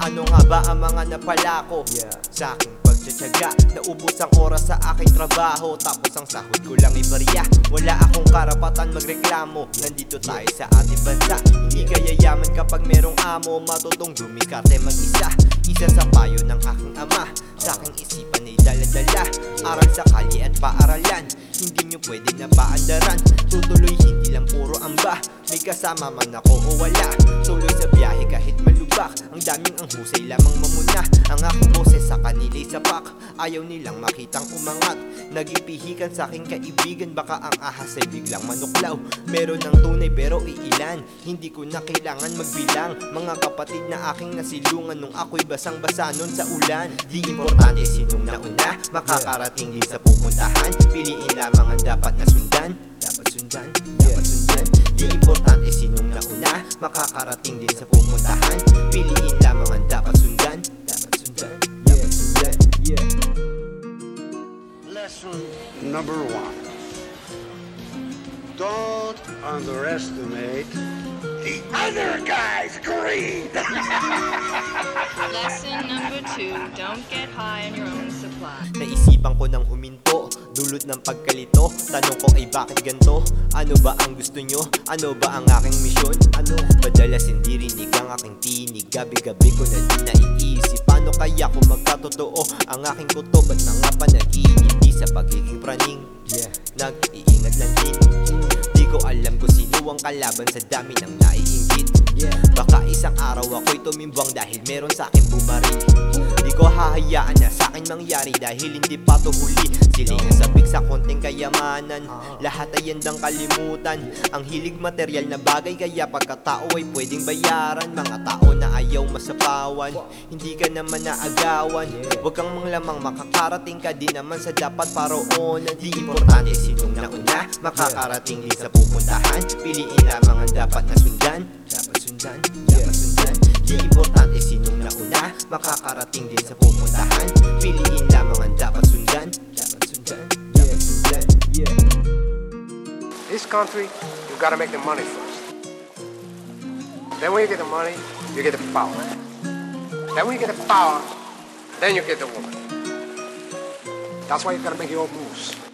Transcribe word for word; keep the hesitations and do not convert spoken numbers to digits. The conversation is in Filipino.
Ano nga ba ang mga napala ko? Yeah. Sa aking pagtsatsaga, naubos ang oras sa aking trabaho, tapos ang sahod ko lang ibarya. Wala akong karapatan magreklamo, nandito tayo sa ating bansa. Hindi ka yayaman kapag merong amo, matutong dumikarte mag-isa. Isa sa payo ng aking ama, sa aking isipan ay dala-dala. Aral sa kalye at paaralan, hindi nyo pwede na paandaran. Tutuloy hindi lang puro amba, may kasama man ako o wala. Tuloy sa biyahe kahit malubak, ang daming ang husay lamang mamuna. Ang aking boses sa kanila'y sapak, ayaw nilang makitang umangat. Nagipihikan sa aking kaibigan, baka ang ahas ay biglang manuklaw. Meron ng tunay pero iilan, hindi ko na kailangan magbilang. Mga kapatid na aking nasilungan nung ako'y basang-basa nun sa ulan. Di importante sinong nauna, makakarating din sa pupuntahan. Piliin lamang ang dapat na sundan, dapat sundan, dapat sundan. Di importante sinong nauna, makakarating din sa pupuntahan. Piliin lamang ang dapat sundan, dapat sundan, dapat sundan. Yeah. Lesson number one. Don't underestimate the other guy's greed. Lesson number two, don't get high on your own supply. Naisipan ko ng huminto, dulot ng pagkalito. Tanong ko ay bakit ganto? Ano ba ang gusto nyo? Ano ba ang aking misyon? Ano? Madalas hindi rinig ang aking tinig, gabi-gabi ko na di naiisip. Paano kaya kung magkatotoo ang aking kutob at mga panaginip? Di sa pagiging praning, yeah, nag-iingat lang din. Di ko alam kung sino ang kalaban sa dami ng naiinggit, yeah. Baka isang araw ako'y tumimbang dahil meron sa akin bumaril. Di ko hahayaan na sa akin mangyari dahil hindi pa to huli. Silingan sabik sa konting kayamanan, lahat ay yandang kalimutan. Ang hilig material na bagay, kaya pagkatao ay pwedeng bayaran. Mga tao na ayaw masapawan, hindi ka naman naagawan. Huwag kang manglamang, makakarating ka din naman sa dapat paroonan. Di importante sinong nauna, makakarating din sa pupuntahan. Piliin lamang ang dapat na sundan, dapat sundan, dapat sundan. Di importante sinong nauna, makakarating din sa pupuntahan. Piliin lamang ang dapat sundan, dapat sundan, dapat sundan. Yeah. This country, you gotta make the money first. Then when you get the money, you get the power. Then when you get the power, then you get the woman. That's why you gotta make your own moves.